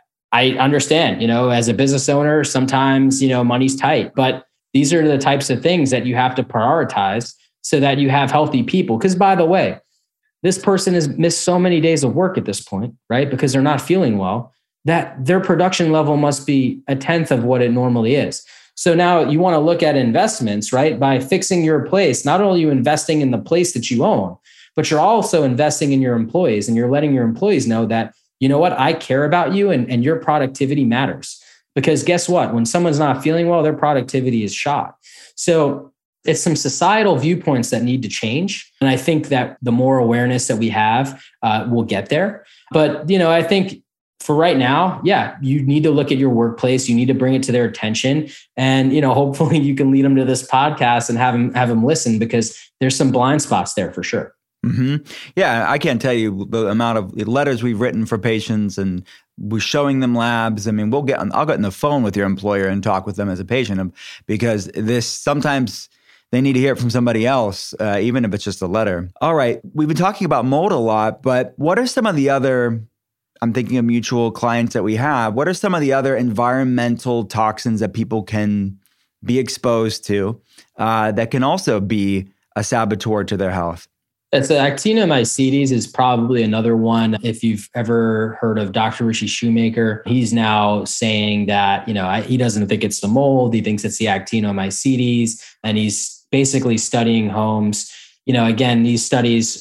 I understand, as a business owner, sometimes, money's tight, but these are the types of things that you have to prioritize so that you have healthy people. Because by the way, this person has missed so many days of work at this point, right? Because they're not feeling well, that their production level must be 1/10 of what it normally is. So now you want to look at investments, right? By fixing your place, not only are you investing in the place that you own, but you're also investing in your employees, and you're letting your employees know that, you know what, I care about you, and your productivity matters. Because guess what? When someone's not feeling well, their productivity is shot. So it's some societal viewpoints that need to change. And I think that the more awareness that we have, we'll get there. But, I think for right now, you need to look at your workplace. You need to bring it to their attention. And, hopefully you can lead them to this podcast and have them listen, because there's some blind spots there for sure. Mm-hmm. Yeah, I can't tell you the amount of letters we've written for patients, and we're showing them labs. I mean, I'll get on the phone with your employer and talk with them as a patient, because sometimes they need to hear it from somebody else, even if it's just a letter. All right, we've been talking about mold a lot, but what are some of the other, I'm thinking of mutual clients that we have, what are some of the other environmental toxins that people can be exposed to that can also be a saboteur to their health? It's actinomycetes is probably another one. If you've ever heard of Dr. Richie Shoemaker, he's now saying that, he doesn't think it's the mold. He thinks it's the actinomycetes, and he's basically studying homes. Again, these studies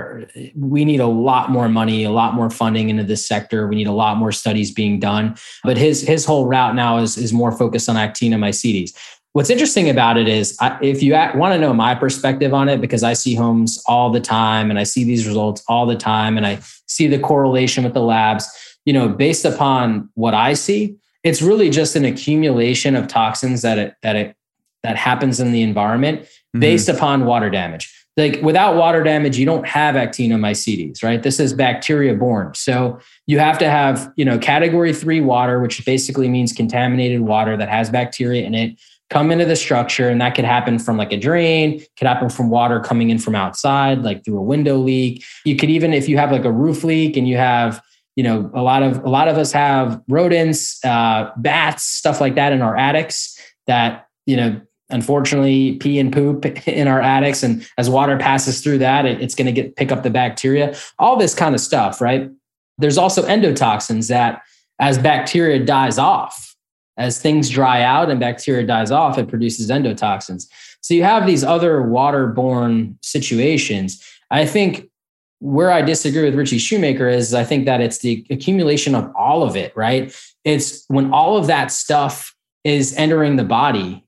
we need a lot more money, a lot more funding into this sector. We need a lot more studies being done. But his whole route now is more focused on actinomycetes. What's interesting about it is, if you want to know my perspective on it, because I see homes all the time and I see these results all the time, and I see the correlation with the labs, based upon what I see, it's really just an accumulation of toxins that happens in the environment based upon water damage. Like, without water damage, you don't have actinomycetes, right? This is bacteria borne. So you have to have, category 3 water, which basically means contaminated water that has bacteria in it, come into the structure. And that could happen from like a drain, could happen from water coming in from outside, like through a window leak. You could even, if you have like a roof leak and you have, a lot of us have rodents, bats, stuff like that in our attics that, unfortunately pee and poop in our attics. And as water passes through that, it's going to pick up the bacteria, all this kind of stuff, right? There's also endotoxins that, as bacteria dies off, as things dry out and bacteria dies off, it produces endotoxins. So you have these other waterborne situations. I think where I disagree with Richie Shoemaker is, I think that it's the accumulation of all of it, right? It's when all of that stuff is entering the body,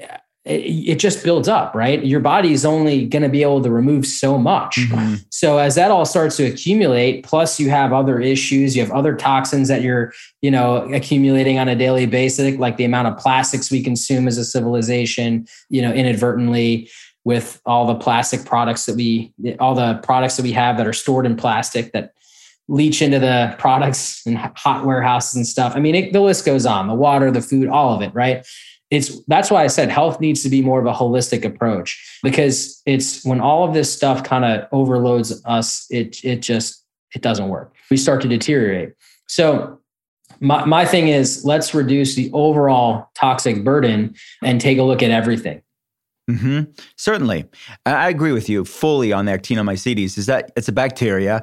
it just builds up, right? Your body is only going to be able to remove so much. Mm-hmm. So as that all starts to accumulate, plus you have other issues, you have other toxins that you're, accumulating on a daily basis, like the amount of plastics we consume as a civilization, inadvertently, with all the plastic products all the products that we have that are stored in plastic that leach into the products and hot warehouses and stuff. I mean, the list goes on, the water, the food, all of it, right? That's why I said health needs to be more of a holistic approach, because it's when all of this stuff kind of overloads us, it doesn't work. We start to deteriorate. So my thing is, let's reduce the overall toxic burden and take a look at everything. Mm-hmm. Certainly. I agree with you fully on the actinomycetes. Is that it's a bacteria.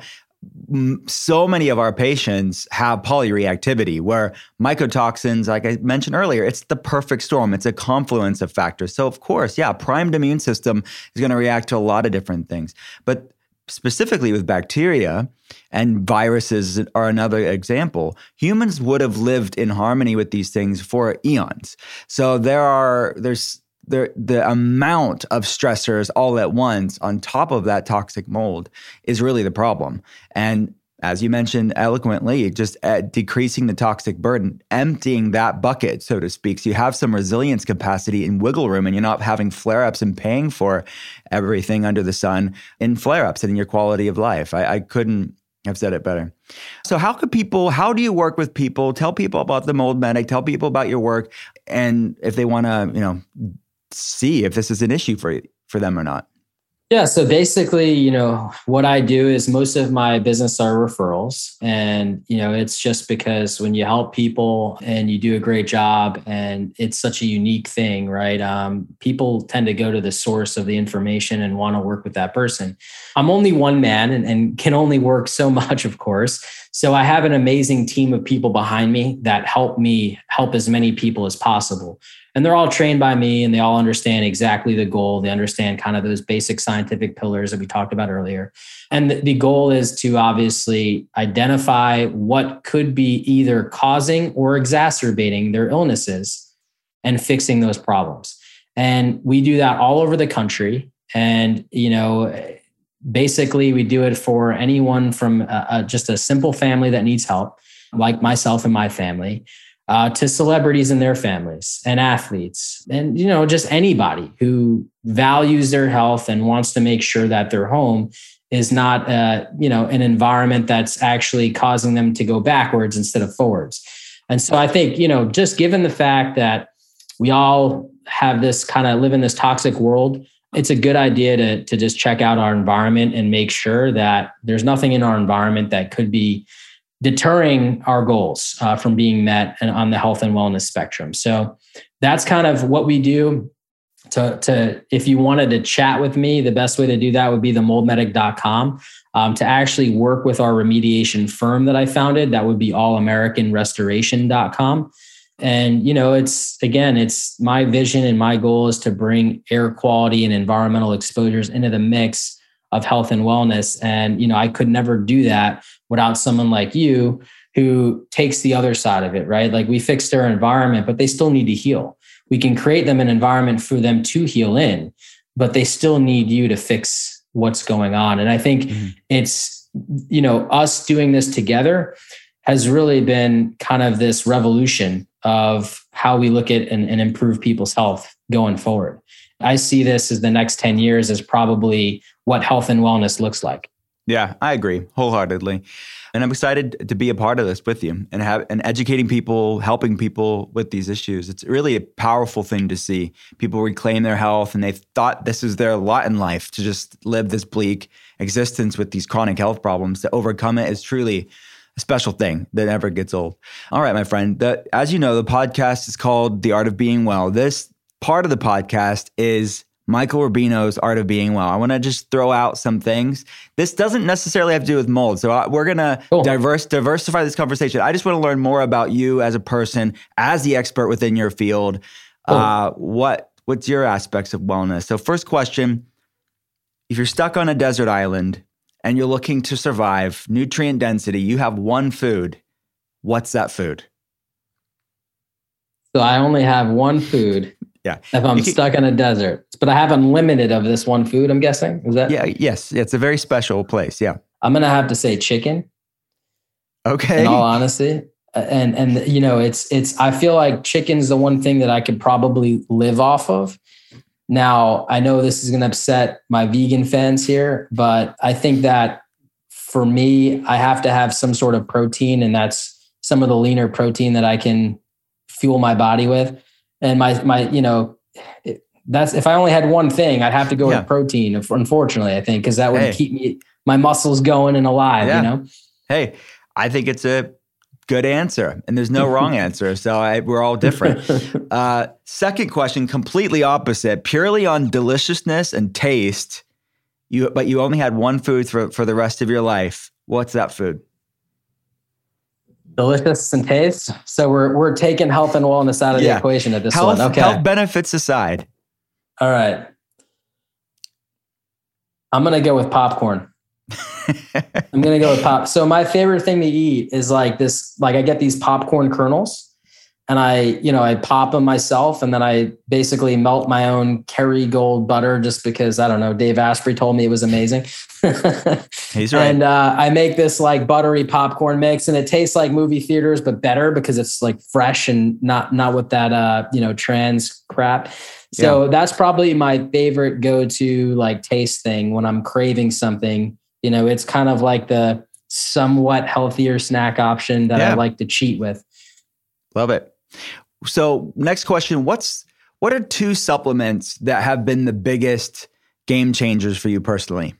So many of our patients have polyreactivity, where mycotoxins, like I mentioned earlier, it's the perfect storm. It's a confluence of factors. So of course, primed immune system is going to react to a lot of different things. But specifically with bacteria and viruses are another example, humans would have lived in harmony with these things for eons. So there's the amount of stressors all at once on top of that toxic mold is really the problem. And as you mentioned eloquently, just decreasing the toxic burden, emptying that bucket, so to speak. So you have some resilience capacity and wiggle room, and you're not having flare-ups and paying for everything under the sun in flare-ups and in your quality of life. I couldn't have said it better. So how do you work with people? Tell people about the Mold Medic, tell people about your work, and if they want to, see if this is an issue for them or not. Yeah. So basically, what I do is most of my business are referrals. And, it's just because when you help people and you do a great job and it's such a unique thing, right? People tend to go to the source of the information and want to work with that person. I'm only one man and can only work so much, of course. So I have an amazing team of people behind me that help me help as many people as possible. And they're all trained by me and they all understand exactly the goal. They understand kind of those basic scientific pillars that we talked about earlier. And the goal is to obviously identify what could be either causing or exacerbating their illnesses and fixing those problems. And we do that all over the country. And, basically we do it for anyone from just a simple family that needs help, like myself and my family, to celebrities and their families and athletes and, just anybody who values their health and wants to make sure that their home is not, an environment that's actually causing them to go backwards instead of forwards. And so I think, just given the fact that we all have this kind of live in this toxic world, it's a good idea to just check out our environment and make sure that there's nothing in our environment that could be deterring our goals from being met and on the health and wellness spectrum. So that's kind of what we do. If you wanted to chat with me, the best way to do that would be themoldmedic.com. To actually work with our remediation firm that I founded, that would be allamericanrestoration.com. And, it's my vision and my goal is to bring air quality and environmental exposures into the mix of health and wellness. And, I could never do that without someone like you who takes the other side of it, right? Like we fix their environment, but they still need to heal. We can create them an environment for them to heal in, but they still need you to fix what's going on. And I think it's, us doing this together has really been kind of this revolution of how we look at and improve people's health going forward. I see this as the next 10 years as probably what health and wellness looks like. Yeah, I agree wholeheartedly. And I'm excited to be a part of this with you and educating people, helping people with these issues. It's really a powerful thing to see people reclaim their health, and they thought this is their lot in life to just live this bleak existence with these chronic health problems. To overcome it is truly a special thing that never gets old. All right, my friend, as you know, the podcast is called The Art of Being Well. This part of the podcast is Michael Rubino's Art of Being Well. I want to just throw out some things. This doesn't necessarily have to do with mold. So we're going to diversify this conversation. I just want to learn more about you as a person, as the expert within your field. What's your aspects of wellness? So first question, if you're stuck on a desert island and you're looking to survive nutrient density, you have one food. What's that food? So I only have one food. Yeah. If I'm stuck in a desert, but I have unlimited of this one food, I'm guessing. Is that? Yeah. Yes. It's a very special place. Yeah. I'm going to have to say chicken. Okay. In all honesty. And it's, I feel like chicken's the one thing that I could probably live off of. Now, I know this is going to upset my vegan fans here, but I think that for me, I have to have some sort of protein, and that's some of the leaner protein that I can fuel my body with. And that's if I only had one thing, I'd have to go with protein. Unfortunately, I think because that would keep my muscles going and alive. Hey, I think it's a good answer, and there's no wrong answer. So we're all different. Second question, completely opposite, purely on deliciousness and taste. But you only had one food for the rest of your life. What's that food? Delicious and taste. So we're taking health and wellness out of the equation at this one. Okay. Health benefits aside. All right. I'm going to go with popcorn. I'm going to go with pop. So my favorite thing to eat is like this, like I get these popcorn kernels and I pop them myself, and then I basically melt my own Kerrygold butter just because, I don't know, Dave Asprey told me it was amazing. He's right. And I make this like buttery popcorn mix, and it tastes like movie theaters, but better because it's like fresh and not with that, trans crap. So that's probably my favorite go-to like taste thing when I'm craving something. It's kind of like the somewhat healthier snack option that I like to cheat with. Love it. So next question, what are 2 supplements that have been the biggest game changers for you personally?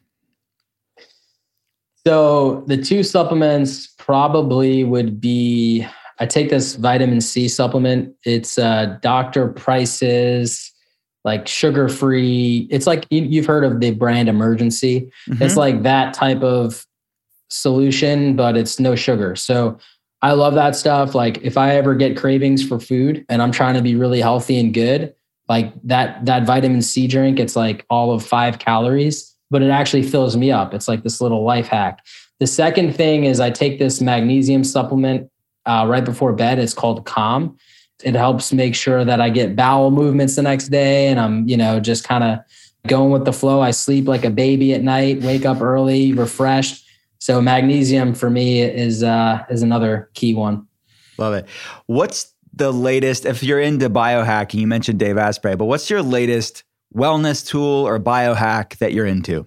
So the 2 supplements probably would be, I take this vitamin C supplement. It's Dr. Price's like sugar-free. It's like, you've heard of the brand Emergency. Mm-hmm. It's like that type of solution, but it's no sugar. So I love that stuff. Like if I ever get cravings for food and I'm trying to be really healthy and good, like that vitamin C drink, it's like all of 5 calories, but it actually fills me up. It's like this little life hack. The second thing is I take this magnesium supplement right before bed. It's called Calm. It helps make sure that I get bowel movements the next day, and I'm, just kind of going with the flow. I sleep like a baby at night, wake up early, refreshed. So magnesium for me is another key one. Love it. What's the latest, if you're into biohacking, you mentioned Dave Asprey, but what's your latest wellness tool or biohack that you're into?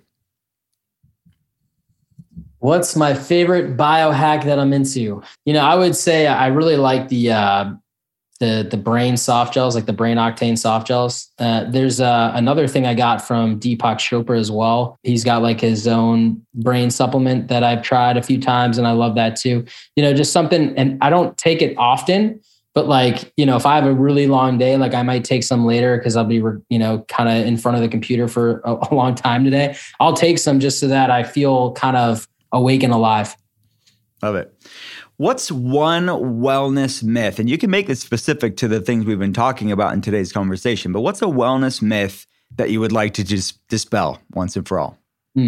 What's my favorite biohack that I'm into? I would say I really like the brain soft gels, like the brain octane soft gels. There's another thing I got from Deepak Chopra as well. He's got like his own brain supplement that I've tried a few times, and I love that too. Just something, and I don't take it often, but like, if I have a really long day, like I might take some later because I'll be, kind of in front of the computer for a long time today. I'll take some just so that I feel kind of awake and alive. Love it. What's one wellness myth? And you can make it specific to the things we've been talking about in today's conversation, but what's a wellness myth that you would like to just dispel once and for all?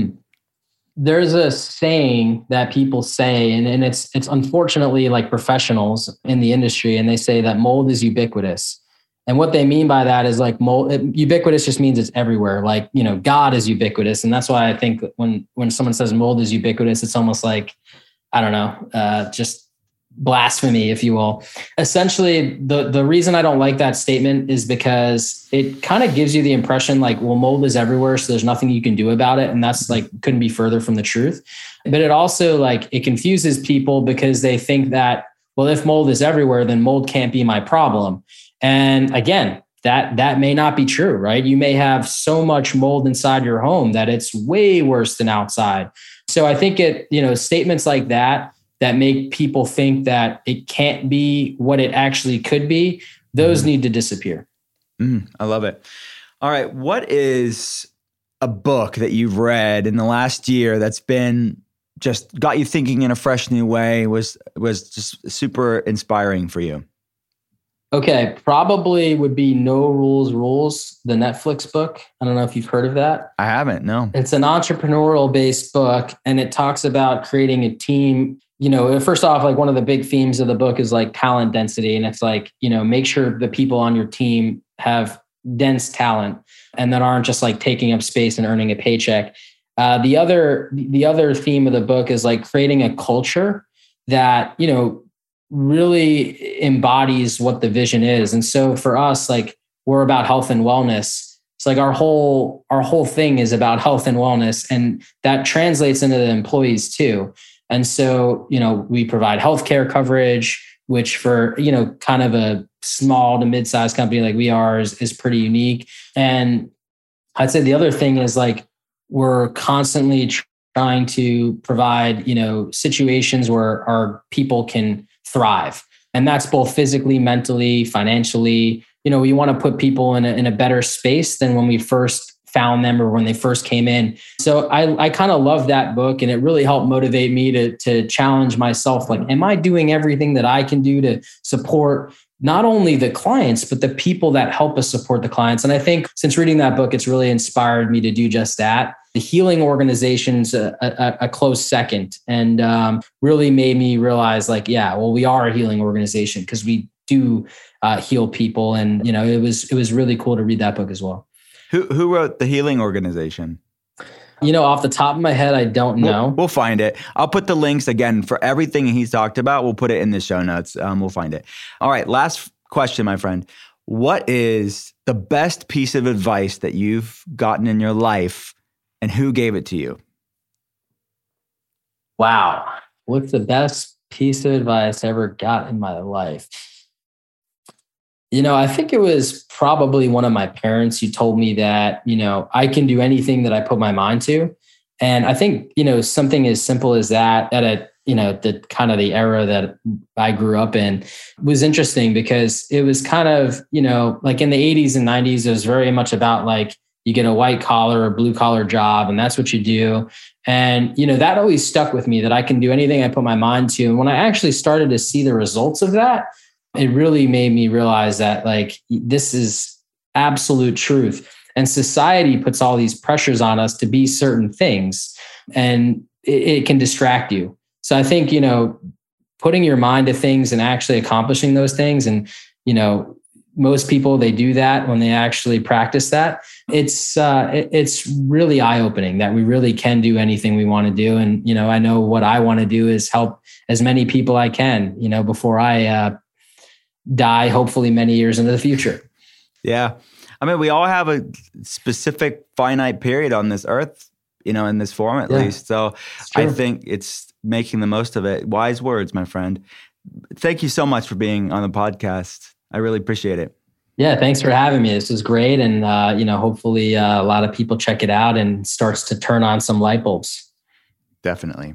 There's a saying that people say, and it's unfortunately like professionals in the industry, and they say that mold is ubiquitous. And what they mean by that is like ubiquitous just means it's everywhere. Like, God is ubiquitous. And that's why I think when someone says mold is ubiquitous, it's almost like, I don't know, just blasphemy, if you will. Essentially, the reason I don't like that statement is because it kind of gives you the impression like, well, mold is everywhere, so there's nothing you can do about it. And that's like, couldn't be further from the truth. But it also like, it confuses people because they think that, well, if mold is everywhere, then mold can't be my problem. And again, that may not be true, right? You may have so much mold inside your home that it's way worse than outside. So I think statements like that make people think that it can't be what it actually could be, those need to disappear. I love it. All right. What is a book that you've read in the last year that's been just got you thinking in a fresh new way, was just super inspiring for you? Okay, probably would be No Rules, the Netflix book. I don't know if you've heard of that. I haven't, no. It's an entrepreneurial based book, and it talks about creating a team. First off, like one of the big themes of the book is like talent density. And it's like, make sure the people on your team have dense talent and that aren't just like taking up space and earning a paycheck. The other theme of the book is like creating a culture that, really embodies what the vision is. And so for us, like we're about health and wellness. It's like our whole thing is about health and wellness, and that translates into the employees too. And so, we provide healthcare coverage, which for, kind of a small to mid-sized company like we are is pretty unique. And I'd say the other thing is like, we're constantly trying to provide, situations where our people can thrive. And that's both physically, mentally, financially. We want to put people in a better space than when we first found them or when they first came in. So I kind of love that book, and it really helped motivate me to challenge myself. Like, am I doing everything that I can do to support not only the clients, but the people that help us support the clients? And I think since reading that book, it's really inspired me to do just that. The healing organization's a close second, and really made me realize like, yeah, well, we are a healing organization because we do heal people. And, it was really cool to read that book as well. Who wrote The Healing Organization? Off the top of my head, I don't know. We'll find it. I'll put the links again for everything he's talked about. We'll put it in the show notes. We'll find it. All right. Last question, my friend. What is the best piece of advice that you've gotten in your life, and who gave it to you? Wow. What's the best piece of advice I ever got in my life? I think it was probably one of my parents who told me that, I can do anything that I put my mind to. And I think, something as simple as that at the kind of the era that I grew up in was interesting, because it was kind of, like in the 80s and 90s, it was very much about like, you get a white collar or blue collar job, and that's what you do. And, that always stuck with me, that I can do anything I put my mind to. And when I actually started to see the results of that, it really made me realize that like, this is absolute truth. And society puts all these pressures on us to be certain things, and it can distract you. So I think, putting your mind to things and actually accomplishing those things. And, most people, they do that when they actually practice that. It's really eye-opening that we really can do anything we want to do. And, I know what I want to do is help as many people I can, before I die, hopefully many years into the future. Yeah. I mean, we all have a specific finite period on this earth, in this form at least. So I think it's making the most of it. Wise words, my friend. Thank you so much for being on the podcast. I really appreciate it. Yeah, thanks for having me. This was great. And, hopefully a lot of people check it out and starts to turn on some light bulbs. Definitely.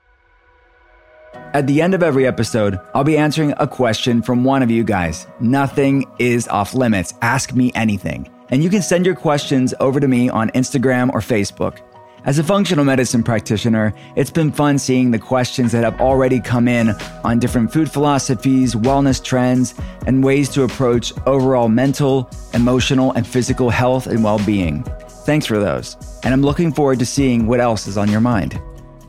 At the end of every episode, I'll be answering a question from one of you guys. Nothing is off limits. Ask me anything. And you can send your questions over to me on Instagram or Facebook. As a functional medicine practitioner, it's been fun seeing the questions that have already come in on different food philosophies, wellness trends, and ways to approach overall mental, emotional, and physical health and well-being. Thanks for those. And I'm looking forward to seeing what else is on your mind.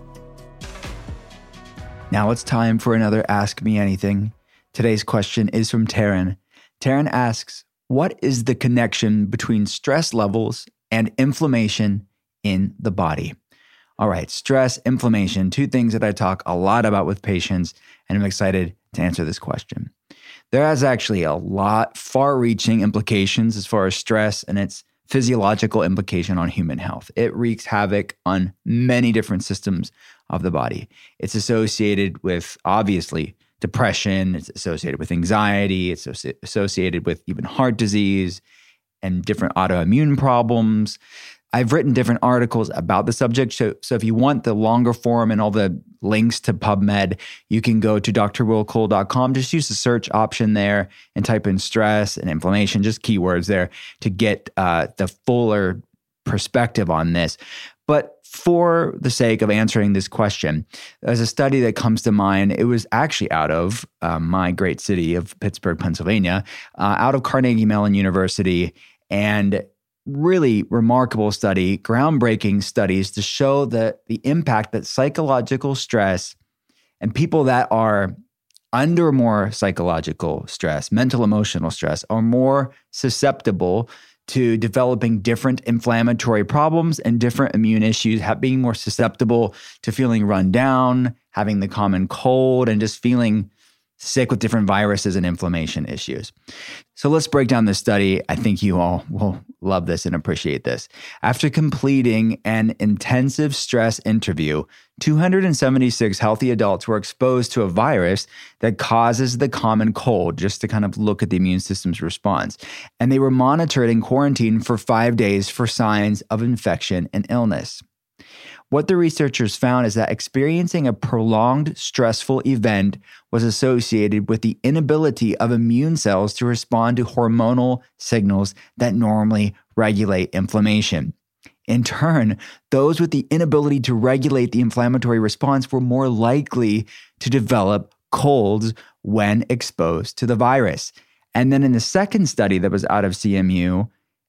Now it's time for another Ask Me Anything. Today's question is from Taryn. Taryn asks, what is the connection between stress levels and inflammation in the body? All right, stress, inflammation, two things that I talk a lot about with patients, and I'm excited to answer this question. There is actually a lot far-reaching implications as far as stress and its physiological implication on human health. It wreaks havoc on many different systems of the body. It's associated with, obviously, depression. It's associated with anxiety. It's associated with even heart disease and different autoimmune problems. I've written different articles about the subject. So if you want the longer form and all the links to PubMed, you can go to drwillcole.com. Just use the search option there and type in stress and inflammation, just keywords there to get the fuller perspective on this. But for the sake of answering this question, there's a study that comes to mind. It was actually out of my great city of Pittsburgh, Pennsylvania, out of Carnegie Mellon University, and really remarkable study, groundbreaking studies to show that the impact that psychological stress and people that are under more psychological stress, mental, emotional stress, are more susceptible to developing different inflammatory problems and different immune issues, being more susceptible to feeling run down, having the common cold, and just feeling sick with different viruses and inflammation issues. So let's break down this study. I think you all will love this and appreciate this. After completing an intensive stress interview, 276 healthy adults were exposed to a virus that causes the common cold, just to kind of look at the immune system's response. And they were monitored and quarantined for 5 days for signs of infection and illness. What the researchers found is that experiencing a prolonged stressful event was associated with the inability of immune cells to respond to hormonal signals that normally regulate inflammation. In turn, those with the inability to regulate the inflammatory response were more likely to develop colds when exposed to the virus. And then in the second study that was out of CMU,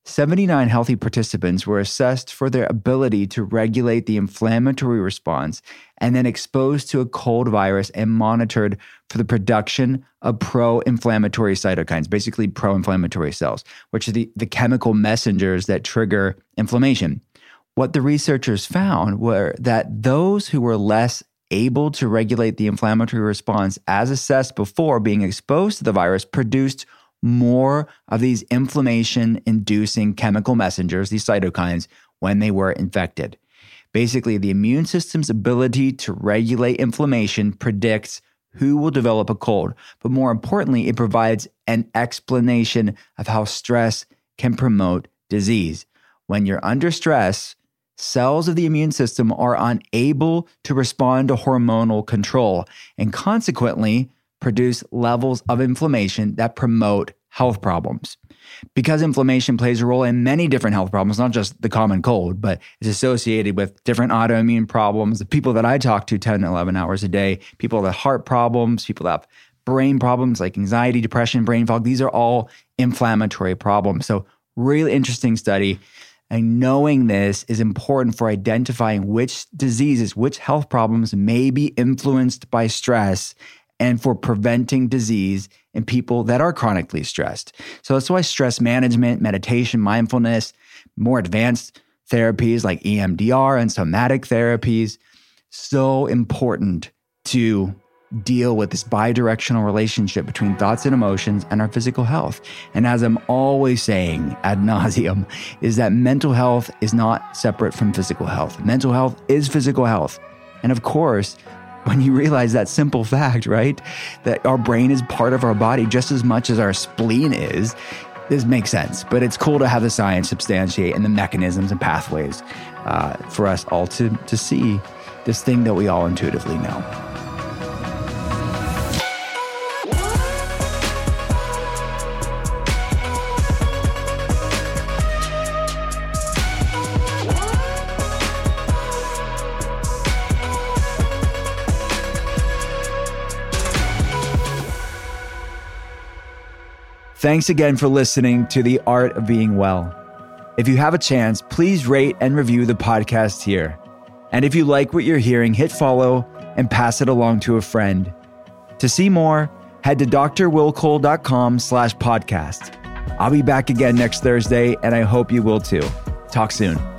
79 healthy participants were assessed for their ability to regulate the inflammatory response and then exposed to a cold virus and monitored for the production of pro-inflammatory cytokines, basically pro-inflammatory cells, which are the chemical messengers that trigger inflammation. What the researchers found were that those who were less able to regulate the inflammatory response as assessed before being exposed to the virus produced more of these inflammation-inducing chemical messengers, these cytokines, when they were infected. Basically, the immune system's ability to regulate inflammation predicts who will develop a cold, but more importantly, it provides an explanation of how stress can promote disease. When you're under stress, cells of the immune system are unable to respond to hormonal control and consequently produce levels of inflammation that promote health problems. Because inflammation plays a role in many different health problems, not just the common cold, but is associated with different autoimmune problems. The people that I talk to 10, 11 hours a day, people with heart problems, people that have brain problems like anxiety, depression, brain fog, these are all inflammatory problems. So really interesting study. And knowing this is important for identifying which diseases, which health problems may be influenced by stress and for preventing disease in people that are chronically stressed. So that's why stress management, meditation, mindfulness, more advanced therapies like EMDR and somatic therapies, so important to deal with this bidirectional relationship between thoughts and emotions and our physical health. And as I'm always saying ad nauseum, is that mental health is not separate from physical health. Mental health is physical health. And of course, when you realize that simple fact, right, that our brain is part of our body just as much as our spleen is, this makes sense. But it's cool to have the science substantiate and the mechanisms and pathways for us all to see this thing that we all intuitively know. Thanks again for listening to The Art of Being Well. If you have a chance, please rate and review the podcast here. And if you like what you're hearing, hit follow and pass it along to a friend. To see more, head to drwillcole.com/podcast. I'll be back again next Thursday, and I hope you will too. Talk soon.